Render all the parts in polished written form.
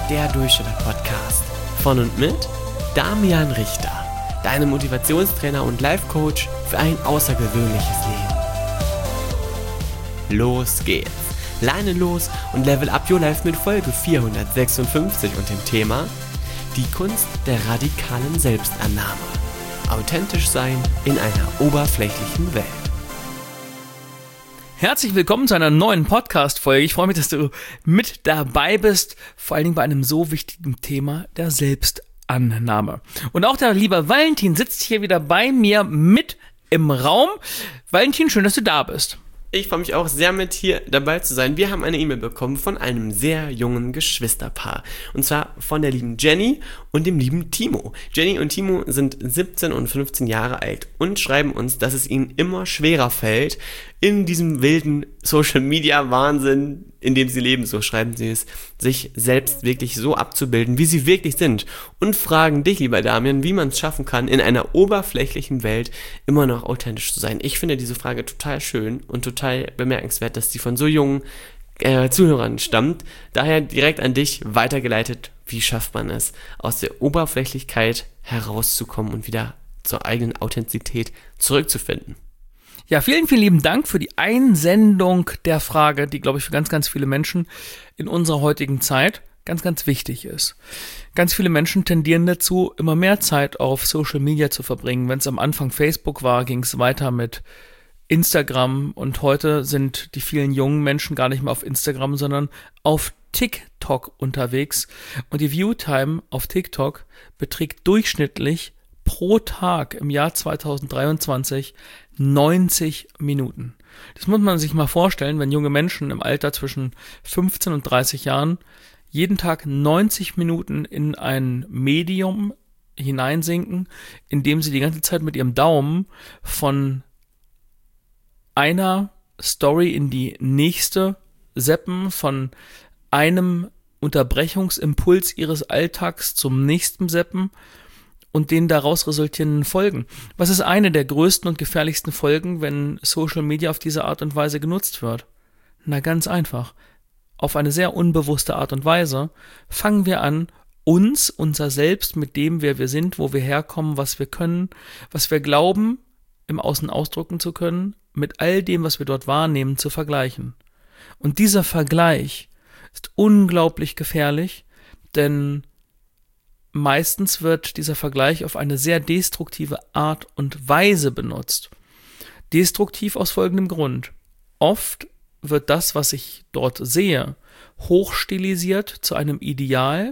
der Durchstarter-Podcast. Von und mit Damian Richter, deinem Motivationstrainer und Life-Coach für ein außergewöhnliches Leben. Los geht's! Lerne los und level up your life mit Folge 456 und dem Thema Die Kunst der radikalen Selbstannahme. Authentisch sein in einer oberflächlichen Welt. Herzlich willkommen zu einer neuen Podcast-Folge. Ich freue mich, dass du mit dabei bist, vor allen Dingen bei einem so wichtigen Thema der Selbstannahme. Und auch der liebe Valentin sitzt hier wieder bei mir mit im Raum. Valentin, schön, dass du da bist. Ich freue mich auch sehr, mit hier dabei zu sein. Wir haben eine E-Mail bekommen von einem sehr jungen Geschwisterpaar. Und zwar von der lieben Jenny und dem lieben Timo. Jenny und Timo sind 17 und 15 Jahre alt und schreiben uns, dass es ihnen immer schwerer fällt, in diesem wilden Social-Media-Wahnsinn, in dem sie leben, so schreiben sie es, sich selbst wirklich so abzubilden, wie sie wirklich sind. Und fragen dich, lieber Damian, wie man es schaffen kann, in einer oberflächlichen Welt immer noch authentisch zu sein. Ich finde diese Frage total schön und total bemerkenswert, dass die von so jungen Zuhörern stammt. Daher direkt an dich weitergeleitet, wie schafft man es, aus der Oberflächlichkeit herauszukommen und wieder zur eigenen Authentizität zurückzufinden. Ja, vielen, vielen lieben Dank für die Einsendung der Frage, die, glaube ich, für ganz, ganz viele Menschen in unserer heutigen Zeit ganz, ganz wichtig ist. Ganz viele Menschen tendieren dazu, immer mehr Zeit auf Social Media zu verbringen. Wenn es am Anfang Facebook war, ging es weiter mit Instagram und heute sind die vielen jungen Menschen gar nicht mehr auf Instagram, sondern auf TikTok unterwegs. Und die Viewtime auf TikTok beträgt durchschnittlich pro Tag im Jahr 2023 90 Minuten. Das muss man sich mal vorstellen, wenn junge Menschen im Alter zwischen 15 und 30 Jahren jeden Tag 90 Minuten in ein Medium hineinsinken, indem sie die ganze Zeit mit ihrem Daumen von einer Story in die nächste zappen, von einem Unterbrechungsimpuls ihres Alltags zum nächsten zappen und den daraus resultierenden Folgen. Was ist eine der größten und gefährlichsten Folgen, wenn Social Media auf diese Art und Weise genutzt wird? Na, ganz einfach. Auf eine sehr unbewusste Art und Weise fangen wir an, unser Selbst mit dem, wer wir sind, wo wir herkommen, was wir können, was wir glauben, im Außen ausdrücken zu können, mit all dem, was wir dort wahrnehmen, zu vergleichen. Und dieser Vergleich ist unglaublich gefährlich, denn meistens wird dieser Vergleich auf eine sehr destruktive Art und Weise benutzt. Destruktiv aus folgendem Grund. Oft wird das, was ich dort sehe, hochstilisiert zu einem Ideal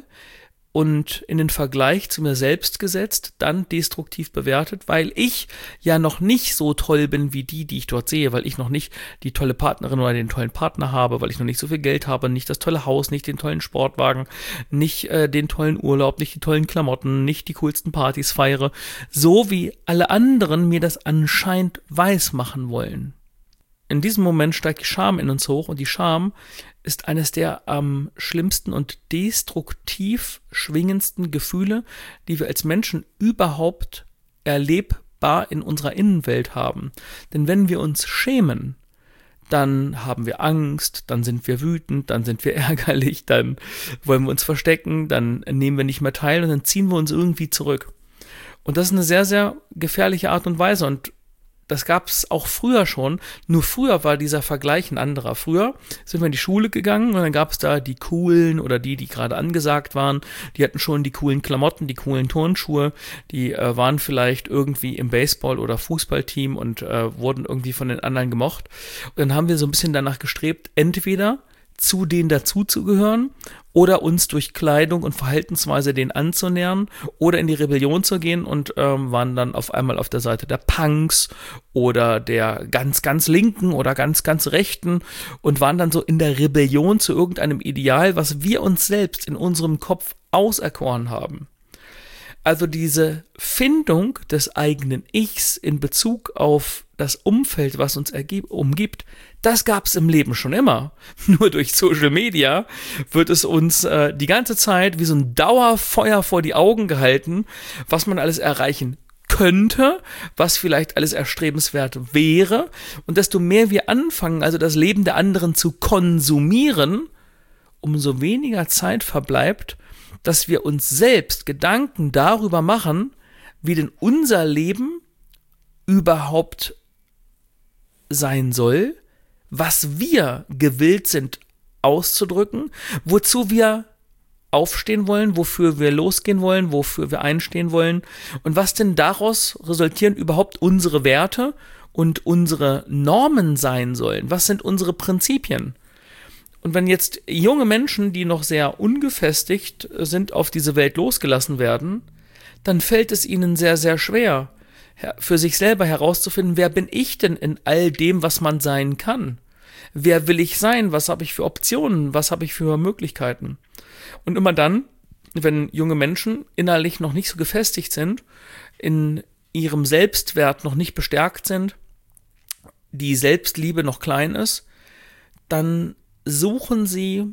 und in den Vergleich zu mir selbst gesetzt, dann destruktiv bewertet, weil ich ja noch nicht so toll bin wie die ich dort sehe, weil ich noch nicht die tolle Partnerin oder den tollen Partner habe, weil ich noch nicht so viel Geld habe, nicht das tolle Haus, nicht den tollen Sportwagen, nicht den tollen Urlaub, nicht die tollen Klamotten, nicht die coolsten Partys feiere, so wie alle anderen mir das anscheinend weiß machen wollen. In diesem Moment steigt die Scham in uns hoch und die Scham ist eines der am schlimmsten und destruktiv schwingendsten Gefühle, die wir als Menschen überhaupt erlebbar in unserer Innenwelt haben. Denn wenn wir uns schämen, dann haben wir Angst, dann sind wir wütend, dann sind wir ärgerlich, dann wollen wir uns verstecken, dann nehmen wir nicht mehr teil und dann ziehen wir uns irgendwie zurück. Und das ist eine sehr, sehr gefährliche Art und Weise und das gab es auch früher schon, nur früher war dieser Vergleich ein anderer. Früher sind wir in die Schule gegangen und dann gab es da die coolen oder die gerade angesagt waren, die hatten schon die coolen Klamotten, die coolen Turnschuhe, die waren vielleicht irgendwie im Baseball- oder Fußballteam und wurden irgendwie von den anderen gemocht. Und dann haben wir so ein bisschen danach gestrebt, entweder zu denen dazuzugehören oder uns durch Kleidung und Verhaltensweise denen anzunähern oder in die Rebellion zu gehen und waren dann auf einmal auf der Seite der Punks oder der ganz, ganz Linken oder ganz, ganz Rechten und waren dann so in der Rebellion zu irgendeinem Ideal, was wir uns selbst in unserem Kopf auserkoren haben. Also diese Findung des eigenen Ichs in Bezug auf das Umfeld, was uns umgibt, das gab es im Leben schon immer. Nur durch Social Media wird es uns die ganze Zeit wie so ein Dauerfeuer vor die Augen gehalten, was man alles erreichen könnte, was vielleicht alles erstrebenswert wäre. Und desto mehr wir anfangen, also das Leben der anderen zu konsumieren, umso weniger Zeit verbleibt, dass wir uns selbst Gedanken darüber machen, wie denn unser Leben überhaupt sein soll, was wir gewillt sind auszudrücken, wozu wir aufstehen wollen, wofür wir losgehen wollen, wofür wir einstehen wollen und was denn daraus resultieren überhaupt unsere Werte und unsere Normen sein sollen. Was sind unsere Prinzipien? Und wenn jetzt junge Menschen, die noch sehr ungefestigt sind, auf diese Welt losgelassen werden, dann fällt es ihnen sehr, sehr schwer, für sich selber herauszufinden, wer bin ich denn in all dem, was man sein kann? Wer will ich sein? Was habe ich für Optionen? Was habe ich für Möglichkeiten? Und immer dann, wenn junge Menschen innerlich noch nicht so gefestigt sind, in ihrem Selbstwert noch nicht bestärkt sind, die Selbstliebe noch klein ist, dann suchen sie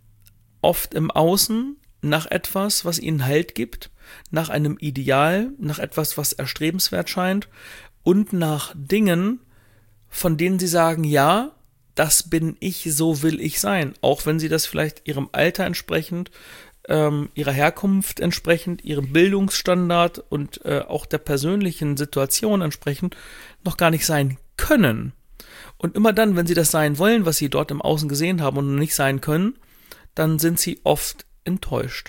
oft im Außen nach etwas, was ihnen Halt gibt, nach einem Ideal, nach etwas, was erstrebenswert scheint und nach Dingen, von denen sie sagen, ja, das bin ich, so will ich sein. Auch wenn sie das vielleicht ihrem Alter entsprechend, ihrer Herkunft entsprechend, ihrem Bildungsstandard und auch der persönlichen Situation entsprechend noch gar nicht sein können. Und immer dann, wenn sie das sein wollen, was sie dort im Außen gesehen haben und nicht sein können, dann sind sie oft enttäuscht.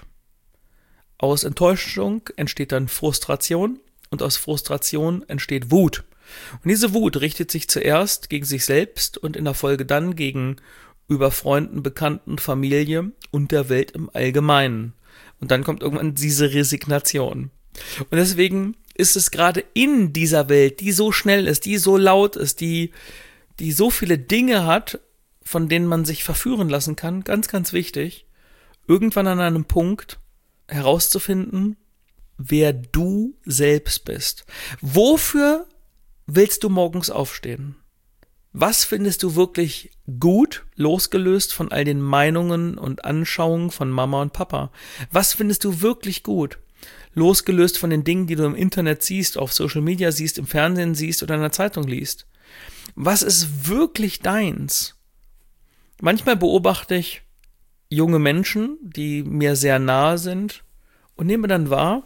Aus Enttäuschung entsteht dann Frustration und aus Frustration entsteht Wut. Und diese Wut richtet sich zuerst gegen sich selbst und in der Folge dann gegenüber Freunden, Bekannten, Familie und der Welt im Allgemeinen. Und dann kommt irgendwann diese Resignation. Und deswegen ist es gerade in dieser Welt, die so schnell ist, die so laut ist, die so viele Dinge hat, von denen man sich verführen lassen kann, ganz, ganz wichtig, irgendwann an einem Punkt herauszufinden, wer du selbst bist. Wofür willst du morgens aufstehen? Was findest du wirklich gut, losgelöst von all den Meinungen und Anschauungen von Mama und Papa? Was findest du wirklich gut, losgelöst von den Dingen, die du im Internet siehst, auf Social Media siehst, im Fernsehen siehst oder in der Zeitung liest? Was ist wirklich deins? Manchmal beobachte ich junge Menschen, die mir sehr nahe sind und nehme dann wahr,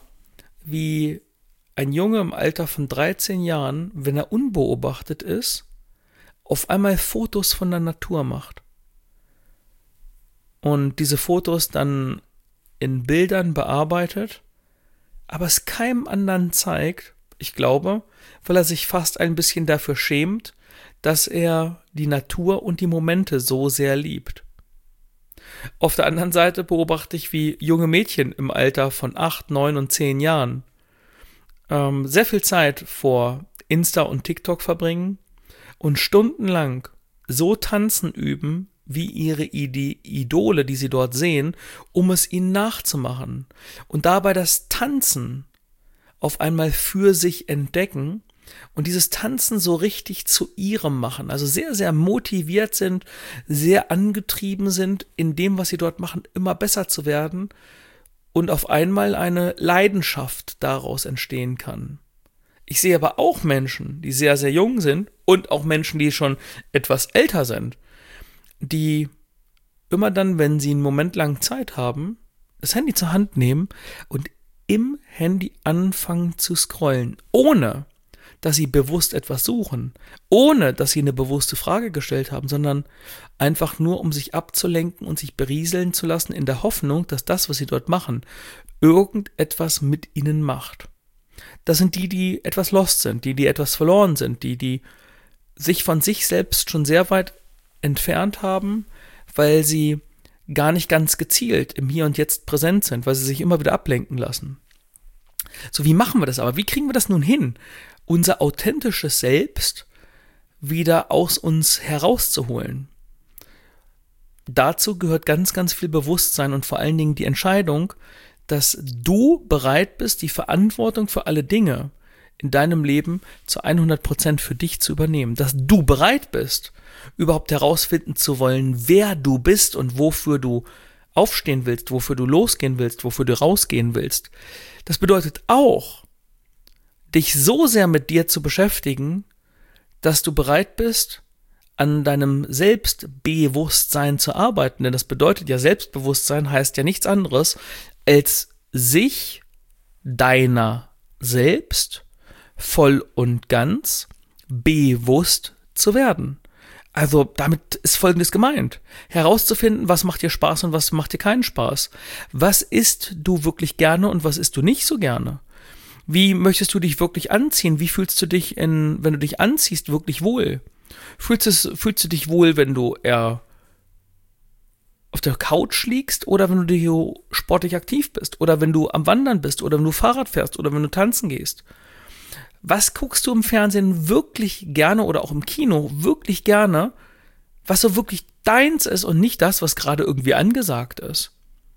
wie ein Junge im Alter von 13 Jahren, wenn er unbeobachtet ist, auf einmal Fotos von der Natur macht. Und diese Fotos dann in Bildern bearbeitet, aber es keinem anderen zeigt, ich glaube, weil er sich fast ein bisschen dafür schämt, dass er die Natur und die Momente so sehr liebt. Auf der anderen Seite beobachte ich, wie junge Mädchen im Alter von 8, 9 und 10 Jahren sehr viel Zeit vor Insta und TikTok verbringen und stundenlang so tanzen üben, wie ihre Idole, die sie dort sehen, um es ihnen nachzumachen. Und dabei das Tanzen auf einmal für sich entdecken und dieses Tanzen so richtig zu ihrem machen. Also sehr, sehr motiviert sind, sehr angetrieben sind, in dem, was sie dort machen, immer besser zu werden. Und auf einmal eine Leidenschaft daraus entstehen kann. Ich sehe aber auch Menschen, die sehr, sehr jung sind und auch Menschen, die schon etwas älter sind, die immer dann, wenn sie einen Moment lang Zeit haben, das Handy zur Hand nehmen und im Handy anfangen zu scrollen, ohne dass sie bewusst etwas suchen, ohne dass sie eine bewusste Frage gestellt haben, sondern einfach nur, um sich abzulenken und sich berieseln zu lassen, in der Hoffnung, dass das, was sie dort machen, irgendetwas mit ihnen macht. Das sind die etwas lost sind, die etwas verloren sind, die sich von sich selbst schon sehr weit entfernt haben, weil sie gar nicht ganz gezielt im Hier und Jetzt präsent sind, weil sie sich immer wieder ablenken lassen. So, wie machen wir das aber? Wie kriegen wir das nun hin, unser authentisches Selbst wieder aus uns herauszuholen? Dazu gehört ganz, ganz viel Bewusstsein und vor allen Dingen die Entscheidung, dass du bereit bist, die Verantwortung für alle Dinge in deinem Leben zu 100% für dich zu übernehmen. Dass du bereit bist, überhaupt herausfinden zu wollen, wer du bist und wofür du aufstehen willst, wofür du losgehen willst, wofür du rausgehen willst. Das bedeutet auch, dich so sehr mit dir zu beschäftigen, dass du bereit bist, an deinem Selbstbewusstsein zu arbeiten. Denn das bedeutet ja, Selbstbewusstsein heißt ja nichts anderes, als sich deiner selbst voll und ganz bewusst zu werden. Also damit ist Folgendes gemeint. Herauszufinden, was macht dir Spaß und was macht dir keinen Spaß. Was isst du wirklich gerne und was isst du nicht so gerne? Wie möchtest du dich wirklich anziehen? Wie fühlst du dich, wenn du dich anziehst, wirklich wohl? Fühlst du dich wohl, wenn du eher auf der Couch liegst oder wenn du sportlich aktiv bist oder wenn du am Wandern bist oder wenn du Fahrrad fährst oder wenn du tanzen gehst? Was guckst du im Fernsehen wirklich gerne oder auch im Kino wirklich gerne, was so wirklich deins ist und nicht das, was gerade irgendwie angesagt ist?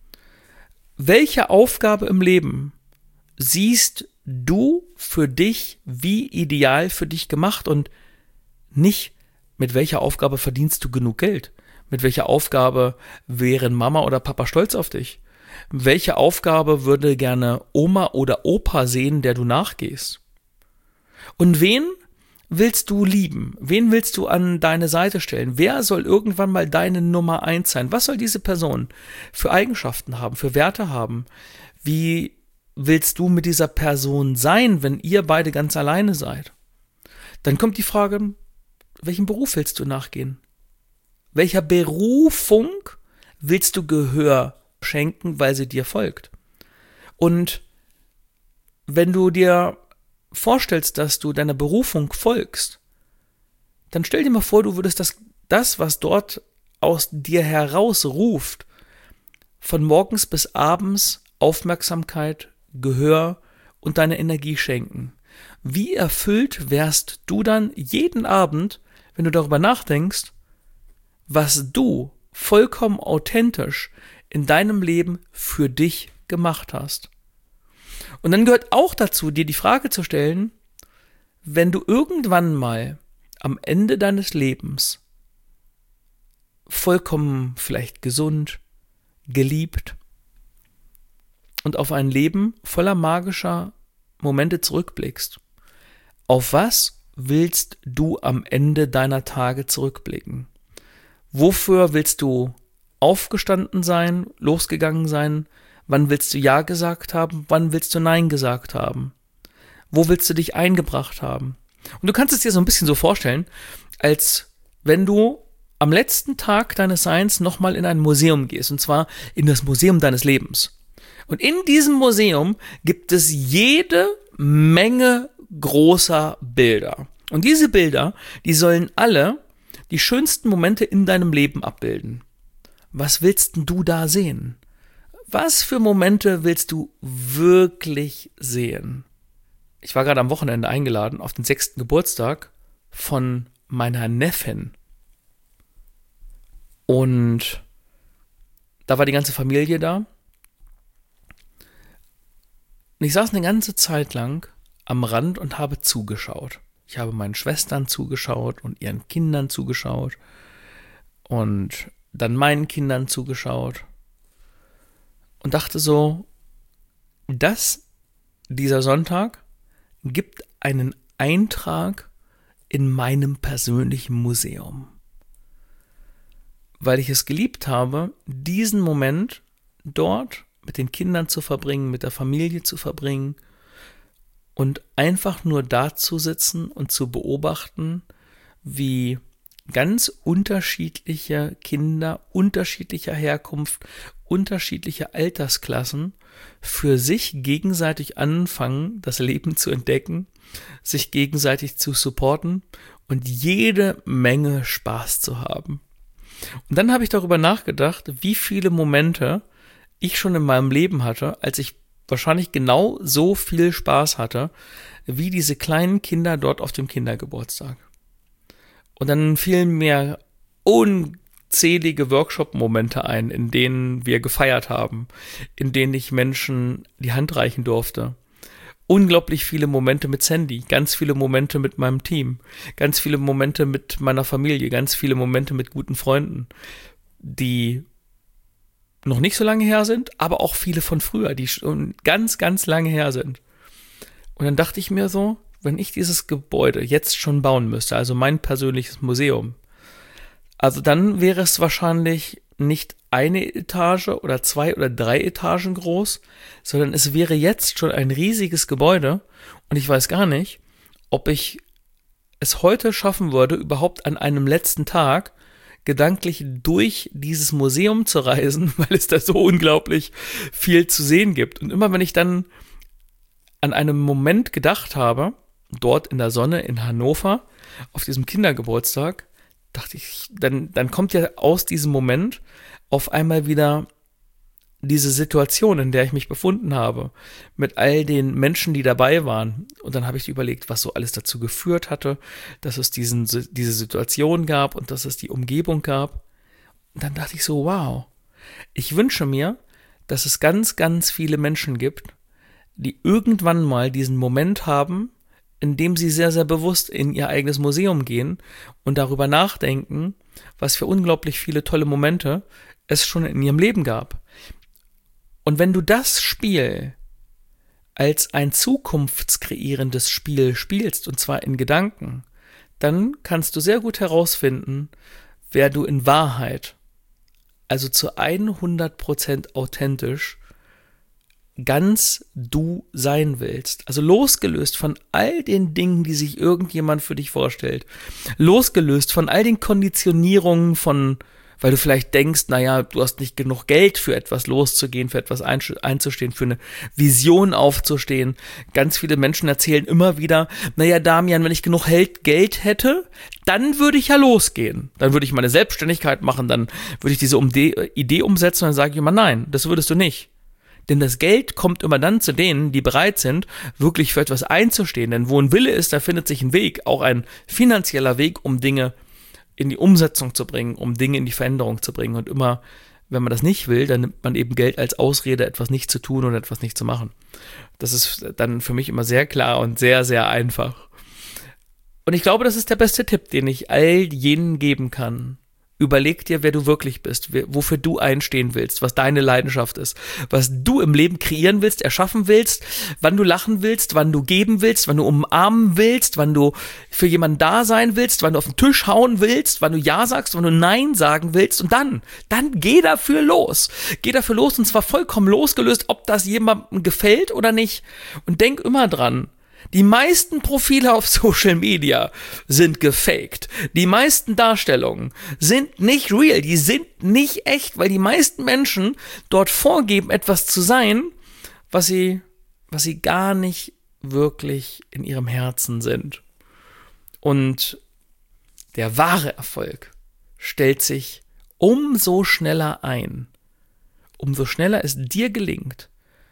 Welche Aufgabe im Leben siehst du für dich wie ideal für dich gemacht und nicht, mit welcher Aufgabe verdienst du genug Geld? Mit welcher Aufgabe wären Mama oder Papa stolz auf dich? Welche Aufgabe würde gerne Oma oder Opa sehen, der du nachgehst? Und wen willst du lieben? Wen willst du an deine Seite stellen? Wer soll irgendwann mal deine Nummer 1 sein? Was soll diese Person für Eigenschaften haben, für Werte haben? Wie willst du mit dieser Person sein, wenn ihr beide ganz alleine seid? Dann kommt die Frage, welchen Beruf willst du nachgehen? Welcher Berufung willst du Gehör schenken, weil sie dir folgt? Und wenn du dir vorstellst, dass du deiner Berufung folgst, dann stell dir mal vor, du würdest das, was dort aus dir herausruft, von morgens bis abends Aufmerksamkeit, Gehör und deine Energie schenken. Wie erfüllt wärst du dann jeden Abend, wenn du darüber nachdenkst, was du vollkommen authentisch in deinem Leben für dich gemacht hast? Und dann gehört auch dazu, dir die Frage zu stellen, wenn du irgendwann mal am Ende deines Lebens vollkommen vielleicht gesund, geliebt und auf ein Leben voller magischer Momente zurückblickst, auf was willst du am Ende deiner Tage zurückblicken? Wofür willst du aufgestanden sein, losgegangen sein? Wann willst du Ja gesagt haben? Wann willst du Nein gesagt haben? Wo willst du dich eingebracht haben? Und du kannst es dir so ein bisschen so vorstellen, als wenn du am letzten Tag deines Seins nochmal in ein Museum gehst, und zwar in das Museum deines Lebens. Und in diesem Museum gibt es jede Menge großer Bilder. Und diese Bilder, die sollen alle die schönsten Momente in deinem Leben abbilden. Was willst denn du da sehen? Was für Momente willst du wirklich sehen? Ich war gerade am Wochenende eingeladen auf den 6. Geburtstag von meiner Neffin. Und da war die ganze Familie da. Und ich saß eine ganze Zeit lang am Rand und habe zugeschaut. Ich habe meinen Schwestern zugeschaut und ihren Kindern zugeschaut und dann meinen Kindern zugeschaut. Und dachte so, dieser Sonntag gibt einen Eintrag in meinem persönlichen Museum. Weil ich es geliebt habe, diesen Moment dort mit den Kindern zu verbringen, mit der Familie zu verbringen und einfach nur da zu sitzen und zu beobachten, wie ganz unterschiedliche Kinder, unterschiedlicher Herkunft, unterschiedliche Altersklassen für sich gegenseitig anfangen, das Leben zu entdecken, sich gegenseitig zu supporten und jede Menge Spaß zu haben. Und dann habe ich darüber nachgedacht, wie viele Momente ich schon in meinem Leben hatte, als ich wahrscheinlich genau so viel Spaß hatte, wie diese kleinen Kinder dort auf dem Kindergeburtstag. Und dann fielen mir unzählige Workshop-Momente ein, in denen wir gefeiert haben, in denen ich Menschen die Hand reichen durfte. Unglaublich viele Momente mit Sandy, ganz viele Momente mit meinem Team, ganz viele Momente mit meiner Familie, ganz viele Momente mit guten Freunden, die noch nicht so lange her sind, aber auch viele von früher, die schon ganz, ganz lange her sind. Und dann dachte ich mir so, wenn ich dieses Gebäude jetzt schon bauen müsste, also mein persönliches Museum, also dann wäre es wahrscheinlich nicht eine Etage oder 2 oder 3 Etagen groß, sondern es wäre jetzt schon ein riesiges Gebäude und ich weiß gar nicht, ob ich es heute schaffen würde, überhaupt an einem letzten Tag gedanklich durch dieses Museum zu reisen, weil es da so unglaublich viel zu sehen gibt. Und immer wenn ich dann an einen Moment gedacht habe, dort in der Sonne in Hannover, auf diesem Kindergeburtstag, dachte ich, dann kommt ja aus diesem Moment auf einmal wieder diese Situation, in der ich mich befunden habe, mit all den Menschen, die dabei waren. Und dann habe ich überlegt, was so alles dazu geführt hatte, dass es diese Situation gab und dass es die Umgebung gab. Und dann dachte ich so, wow, ich wünsche mir, dass es ganz, ganz viele Menschen gibt, die irgendwann mal diesen Moment haben, in dem sie sehr, sehr bewusst in ihr eigenes Museum gehen und darüber nachdenken, was für unglaublich viele tolle Momente es schon in ihrem Leben gab. Und wenn du das Spiel als ein zukunftskreierendes Spiel spielst, und zwar in Gedanken, dann kannst du sehr gut herausfinden, wer du in Wahrheit, also zu 100% authentisch, ganz du sein willst. Also losgelöst von all den Dingen, die sich irgendjemand für dich vorstellt. Losgelöst von all den Konditionierungen weil du vielleicht denkst, naja, du hast nicht genug Geld für etwas loszugehen, für etwas einzustehen, für eine Vision aufzustehen. Ganz viele Menschen erzählen immer wieder, naja, Damian, wenn ich genug Geld hätte, dann würde ich ja losgehen. Dann würde ich meine Selbstständigkeit machen, dann würde ich diese Idee umsetzen und dann sage ich immer, nein, das würdest du nicht. Denn das Geld kommt immer dann zu denen, die bereit sind, wirklich für etwas einzustehen. Denn wo ein Wille ist, da findet sich ein Weg, auch ein finanzieller Weg, um Dinge in die Umsetzung zu bringen, um Dinge in die Veränderung zu bringen. Und immer, wenn man das nicht will, dann nimmt man eben Geld als Ausrede, etwas nicht zu tun oder etwas nicht zu machen. Das ist dann für mich immer sehr klar und sehr, sehr einfach. Und ich glaube, das ist der beste Tipp, den ich all jenen geben kann. Überleg dir, wer du wirklich bist, wofür du einstehen willst, was deine Leidenschaft ist, was du im Leben kreieren willst, erschaffen willst, wann du lachen willst, wann du geben willst, wann du umarmen willst, wann du für jemanden da sein willst, wann du auf den Tisch hauen willst, wann du Ja sagst, wann du Nein sagen willst und dann geh dafür los. Geh dafür los und zwar vollkommen losgelöst, ob das jemandem gefällt oder nicht. Und denk immer dran, die meisten Profile auf Social Media sind gefaked. Die meisten Darstellungen sind nicht real, die sind nicht echt, weil die meisten Menschen dort vorgeben, etwas zu sein, was sie gar nicht wirklich in ihrem Herzen sind. Und der wahre Erfolg stellt sich umso schneller ein, umso schneller es dir gelingt,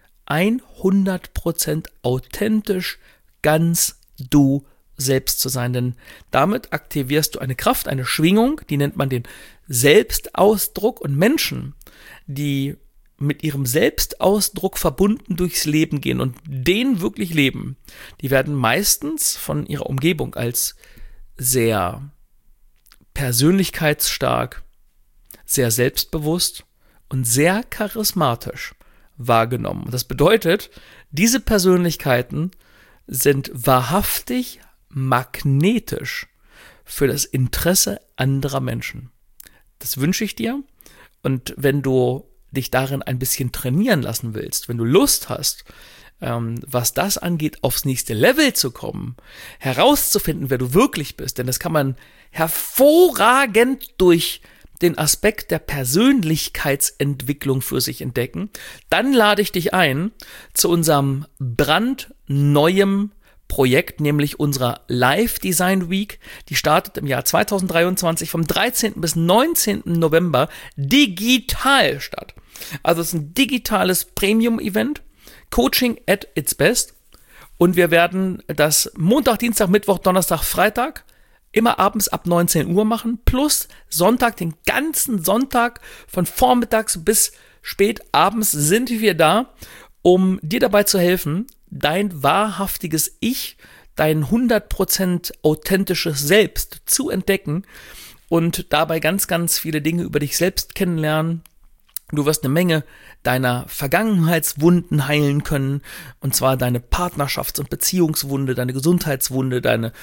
100% authentisch ganz du selbst zu sein, denn damit aktivierst du eine Kraft, eine Schwingung, die nennt man den Selbstausdruck und Menschen, die mit ihrem Selbstausdruck verbunden durchs Leben gehen und den wirklich leben, die werden meistens von ihrer Umgebung als sehr persönlichkeitsstark, sehr selbstbewusst und sehr charismatisch wahrgenommen. Das bedeutet, diese Persönlichkeiten sind wahrhaftig magnetisch für das Interesse anderer Menschen. Das wünsche ich dir. Und wenn du dich darin ein bisschen trainieren lassen willst, wenn du Lust hast, was das angeht, aufs nächste Level zu kommen, herauszufinden, wer du wirklich bist, denn das kann man hervorragend durch den Aspekt der Persönlichkeitsentwicklung für sich entdecken, dann lade ich dich ein zu unserem brandneuen Projekt, nämlich unserer Live Design Week. Die startet im Jahr 2023 vom 13. bis 19. November digital statt. Also es ist ein digitales Premium-Event, Coaching at its best. Und wir werden das Montag, Dienstag, Mittwoch, Donnerstag, Freitag immer abends ab 19 Uhr machen, plus Sonntag, den ganzen Sonntag von vormittags bis spät abends sind wir da, um dir dabei zu helfen, dein wahrhaftiges Ich, dein 100% authentisches Selbst zu entdecken und dabei ganz, ganz viele Dinge über dich selbst kennenlernen. Du wirst eine Menge deiner Vergangenheitswunden heilen können, und zwar deine Partnerschafts- und Beziehungswunde, deine Gesundheitswunde, deine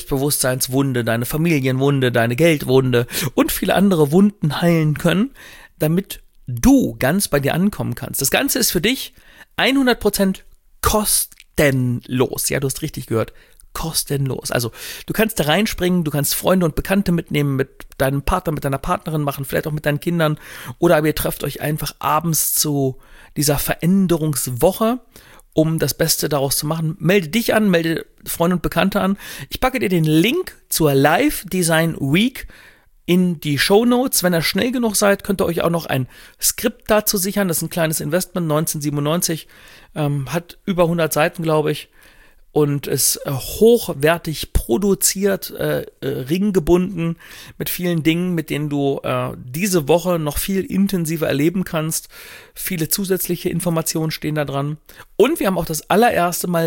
Selbstbewusstseinswunde, deine Familienwunde, deine Geldwunde und viele andere Wunden heilen können. damit du ganz bei dir ankommen kannst. Das Ganze ist für dich 100% kostenlos. Ja, du hast richtig gehört. Kostenlos. Also du kannst da reinspringen, du kannst Freunde und Bekannte mitnehmen, mit deinem Partner, mit deiner Partnerin machen, vielleicht auch mit deinen Kindern, oder aber ihr trefft euch einfach abends zu dieser Veränderungswoche, um das Beste daraus zu machen. Melde dich an, melde Freunde und Bekannte an. Ich packe dir den Link zur Live Design Week in die Shownotes. Wenn ihr schnell genug seid, könnt ihr euch auch noch ein Skript dazu sichern. Das ist ein kleines Investment, 1997, hat über 100 Seiten, glaube ich, und ist hochwertig produziert, ringgebunden mit vielen Dingen, mit denen du diese Woche noch viel intensiver erleben kannst. Viele zusätzliche Informationen stehen da dran. Und wir haben auch das allererste Mal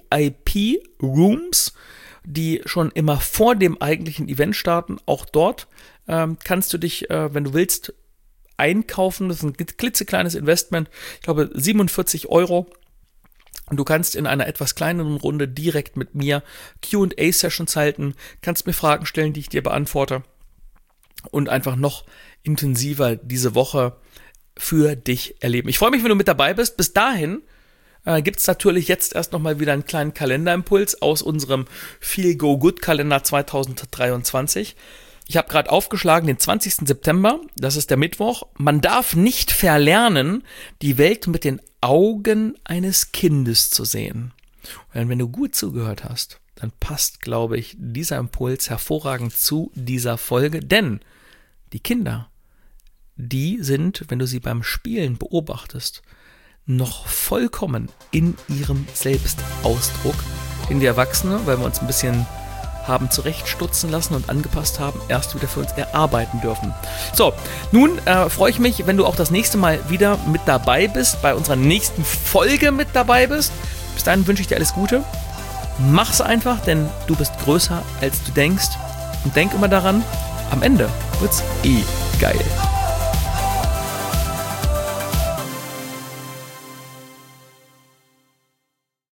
VIP-Rooms, die schon immer vor dem eigentlichen Event starten. Auch dort kannst du dich, wenn du willst, einkaufen. Das ist ein klitzekleines Investment. Ich glaube 47 €. Und du kannst in einer etwas kleineren Runde direkt mit mir Q&A-Sessions halten, kannst mir Fragen stellen, die ich dir beantworte und einfach noch intensiver diese Woche für dich erleben. Ich freue mich, wenn du mit dabei bist. Bis dahin gibt es natürlich jetzt erst nochmal wieder einen kleinen Kalenderimpuls aus unserem Feel-Go-Good-Kalender 2023. Ich habe gerade aufgeschlagen den 20. September, das ist der Mittwoch. Man darf nicht verlernen, die Welt mit den Augen eines Kindes zu sehen. Und wenn du gut zugehört hast, dann passt, glaube ich, dieser Impuls hervorragend zu dieser Folge, denn die Kinder, die sind, wenn du sie beim Spielen beobachtest, noch vollkommen in ihrem Selbstausdruck, den die Erwachsene, weil wir uns ein bisschen haben zurechtstutzen lassen und angepasst haben, erst wieder für uns erarbeiten dürfen. So, nun freue ich mich, wenn du auch das nächste Mal wieder mit dabei bist, bei unserer nächsten Folge mit dabei bist. Bis dahin wünsche ich dir alles Gute. Mach's einfach, denn du bist größer, als du denkst. Und denk immer daran, am Ende wird's geil.